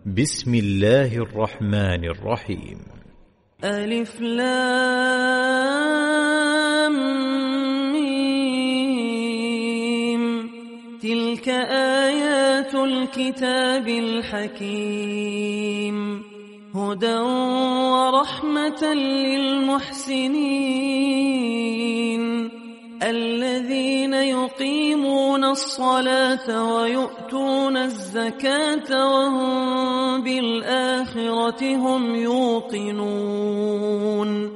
بسم الله الرحمن الرحيم. ألف لام ميم. تلك آيات الكتاب الحكيم، هدى ورحمة للمحسنين الذين يقيمون الصلاة ويؤتون الزكاة وهم بالآخرة هم يوقنون.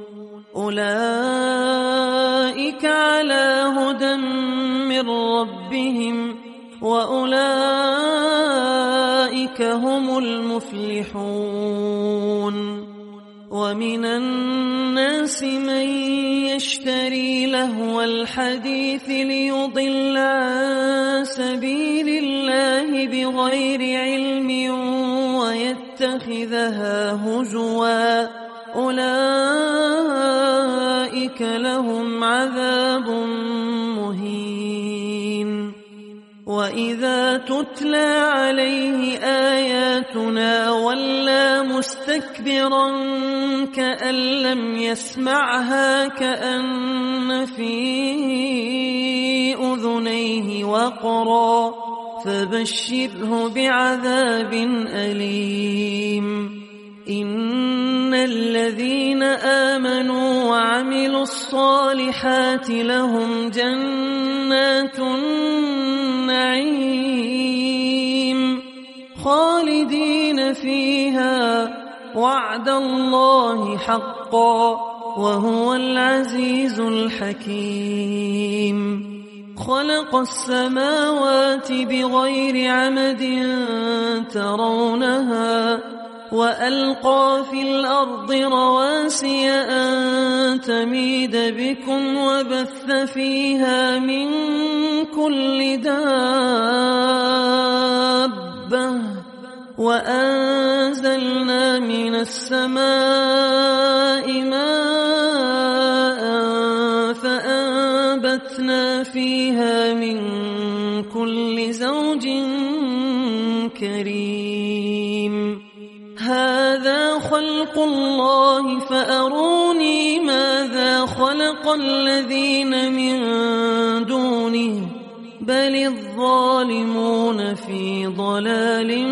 أولئك على هدى من ربهم وأولئك هم المفلحون. ومن الناس من يشتري لهو الحديث ليضل عن سبيل الله بغير علم ويتخذها هزوا، أولئك لهم عذاب مهين. وإذا تتلى عليه آياتنا ولى مستكبرا كأن لم يسمعها كأن في أذنيه وقرا، فبشره بعذاب أليم. إن الذين آمنوا وعملوا الصالحات لهم جنات النعيم خالدين فيها، وعد الله حقا وهو العزيز الحكيم. خلق السماوات بغير عمد ترونها وألقى في الأرض رواسي أن تميد بكم وبث فيها من كل دابة، وأنزلنا من السماء ماء فأنبتنا فيها من كل زوج كريم. هذا خلق الله فأروني ماذا خلق الذين من دونه بل الظالمون في ضلال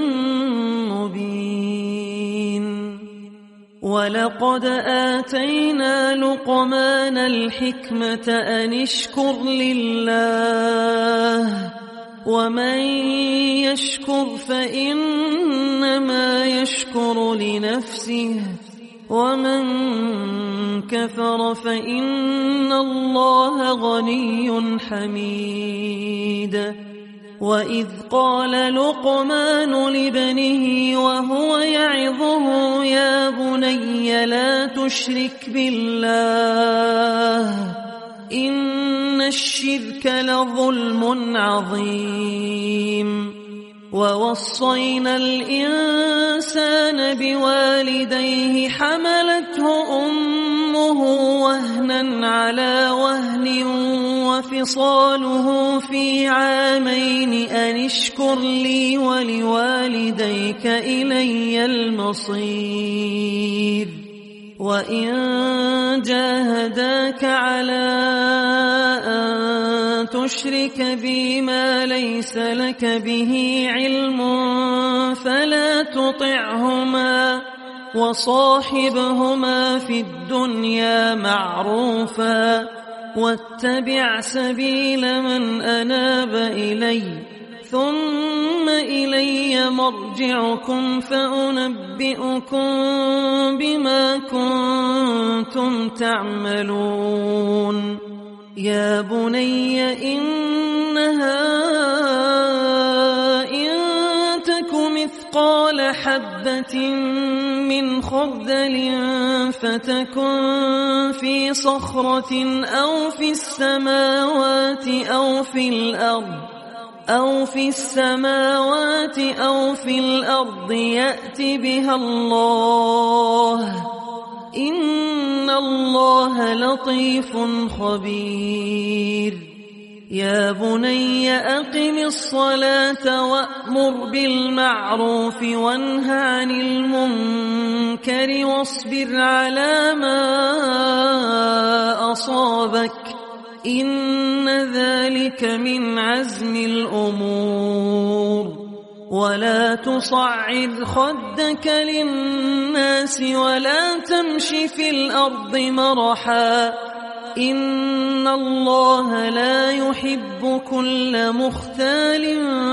مبين. ولقد آتينا لقمان الحكمة أن اشكر لله، ومن يشكر فإنما يشكر لنفسه، ومن كفر فإن الله غني حميد. وإذ قال لقمان لابنه وهو يعظه يا بني لا تشرك بالله إن الشرك لظلم عظيم. ووصينا الإنسان بوالديه حملته أمه وهنا على وهن وفصاله في عامين أن اشكر لي ولوالديك إلي المصير. وإن جاهداك على أن تشرك بي ما ليس لك به علم فلا تطعهما، وصاحبهما في الدنيا معروفا، واتبع سبيل من أناب إلي، ثم إلي مرجعكم فأنبئكم بما كنتم تعملون. يا بني إنها إن تك مثقال حبة من خردل فتكن في صخرة أو في السماوات أو في الأرض يأت بها الله، إن الله لطيف خبير. يا بني أقم الصلاة وأمر بالمعروف وانه عن المنكر واصبر على ما أصابك إن ذلك من عزم الأمور ولا تصعد خدك للناس ولا تمش في الأرض مرحا إن الله لا يحب كل مختال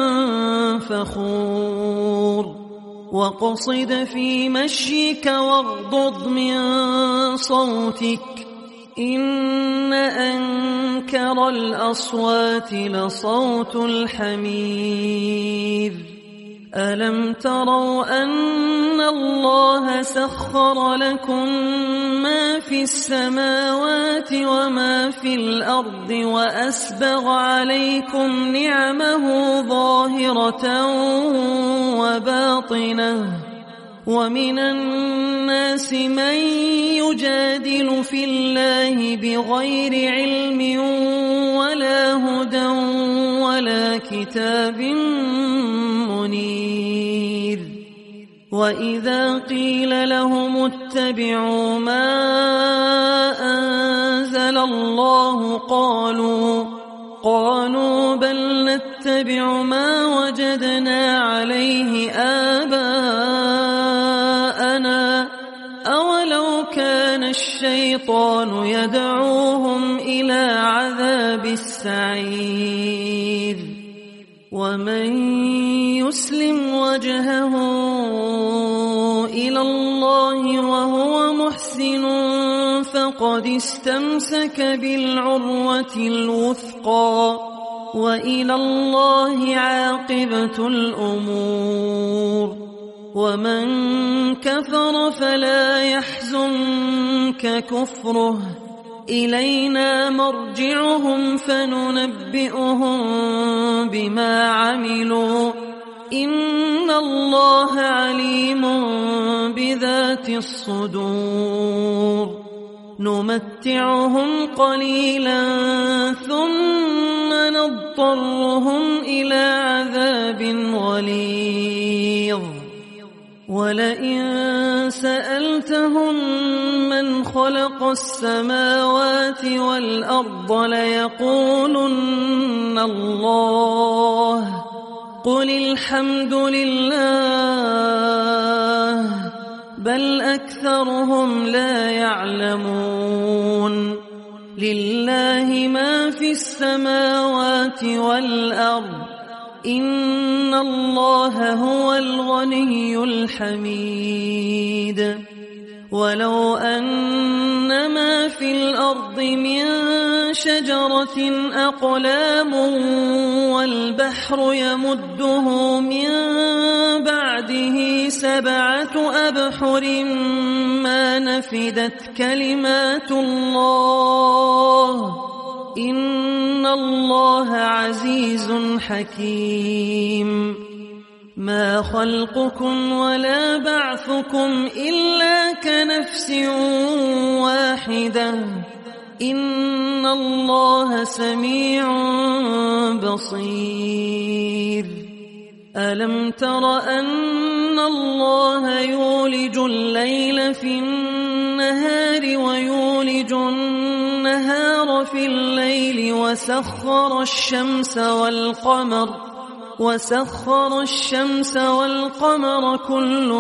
فخور واقصد في مشيك واغضض من صوتك إن أنكر الأصوات لصوت الحمير ألم تروا أن الله سخر لكم ما في السماوات وما في الأرض وأسبغ عليكم نعمه ظاهرة وباطنة ومن الناس من يجادل في الله بغير علم ولا هدى ولا كتاب منير وإذا قيل لهم اتبعوا ما أنزل الله قالوا بل نتبع ما وجدنا عليه آباءنا أولو كان الشيطان يدعوهم إلى عذاب السعير ومن يسلم وجهه إلى الله وهو محسن فقد استمسك بالعروة الوثقى وإلى الله عاقبة الأمور ومن كفر فلا يحزنك كفره إلينا مرجعهم فننبئهم بما عملوا إن الله عليم بذات الصدور نمتعهم قليلا ثم نضطرهم إلى عذاب غليظ ولئن سألتهم من خلق السماوات والأرض ليقولن الله قل الحمد لله بل أكثرهم لا يعلمون لله ما في السماوات والأرض إن الله هو الغني الحميد ولو أن ما في الأرض من شجرة أقلام والبحر يمده من بعده 7 أبحر ما نفدت كلمات الله إن الله عزيز حكيم ما خلقكم ولا بعثكم إلا كنفس واحدة إن الله سميع بصير ألم تر أن الله يولج الليل في النهار ويولج النهار في الليل وسخر الشمس والقمر كل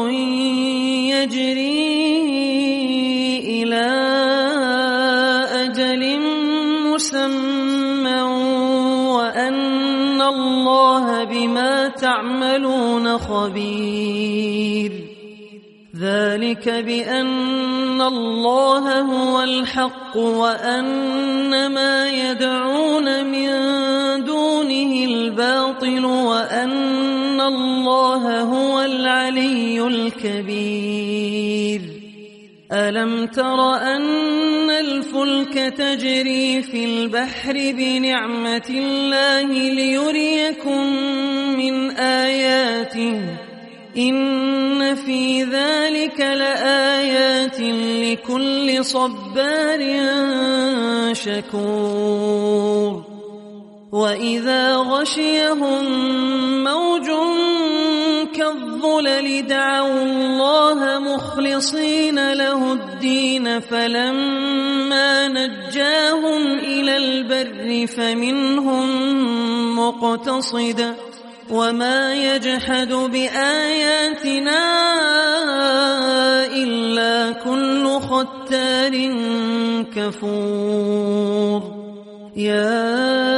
يجري إلى أجل مسمى وأن الله بما تعملون خبير ذلك بأن الله هو الحق وأن ما يدعون من دونه الباطل وأن الله هو العلي الكبير ألم تر أن الفلك تجري في البحر بنعمة الله ليريكم من آياته إن في ذلك لآيات لكل صبار شكور وإذا غشيهم موج كالظلل دعوا الله مخلصين له الدين فلما نجاهم إلى البر فمنهم مقتصد وما يجحد بآياتنا إلا كل ختار كفور. يا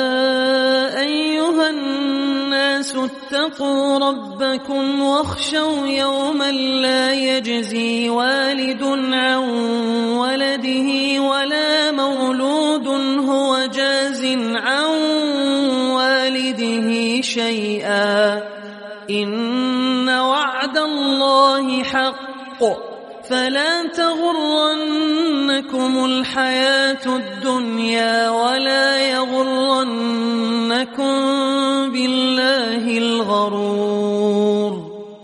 أيها الناس اتقوا ربكم واخشوا يوما لا يجزي والد عن ولده ولا مولود هو جاز عن والده شيئا إن وعد الله حق فلا تغرنكم الحياة الدنيا ولا يغرنكم بالله الغرور.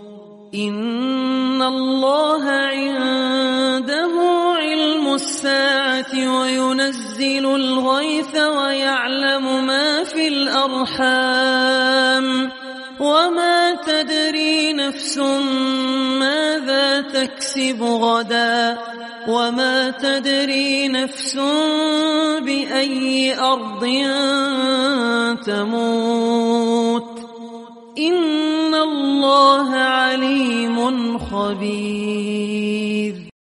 إن الله عنده علم الساعة وينزل الغيث ويعلم ما في الأرحام وما تدري نفس ماذا تكسب غدا وما تدري نفس بأي أرض تموت إن الله عليم خبير.